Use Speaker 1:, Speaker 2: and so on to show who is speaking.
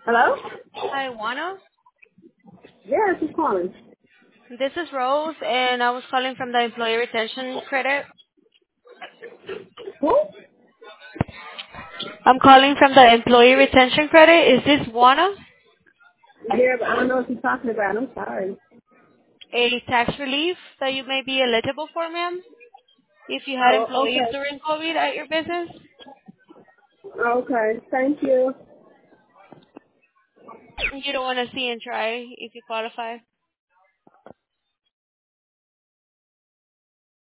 Speaker 1: Hello?
Speaker 2: Hi, Juana.
Speaker 1: Yes, who's calling?
Speaker 2: This is Rose, and I was calling from the Employee Retention Credit.
Speaker 1: Who?
Speaker 2: I'm calling from the Employee Retention Credit. Is this Juana?
Speaker 1: Yeah, but I don't know what you're talking about. I'm sorry.
Speaker 2: A tax relief that you may be eligible for, ma'am, if you had
Speaker 1: Oh,
Speaker 2: employees
Speaker 1: okay.
Speaker 2: during COVID at your business?
Speaker 1: Okay, thank you.
Speaker 2: You don't want to see and try if you qualify.